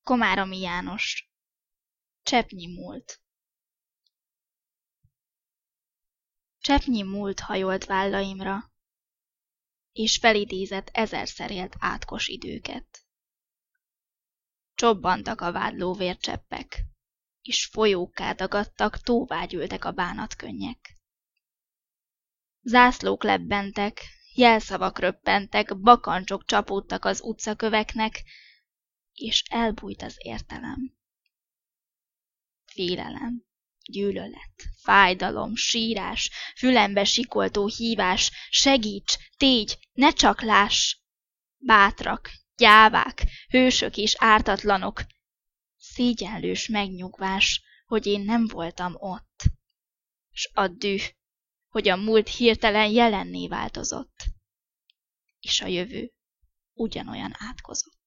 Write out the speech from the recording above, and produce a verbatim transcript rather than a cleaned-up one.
Komáromi János. Cseppnyi múlt. Cseppnyi múlt hajolt vállaimra, és felidézett ezerszer élt átkos időket. Csobbantak a vádló vércseppek, és folyókká dagadtak, tóvá gyűltek a bánatkönnyek. Zászlók lebbentek, jelszavak röppentek, bakancsok csapódtak az utcaköveknek, és elbújt az értelem. Félelem, gyűlölet, fájdalom, sírás, fülembe sikoltó hívás, segíts, tégy, ne csak láss! Bátrak, gyávák, hősök és ártatlanok, szégyenlős megnyugvás, hogy én nem voltam ott, s a düh, hogy a múlt hirtelen jelenné változott, és a jövő ugyanolyan átkozott.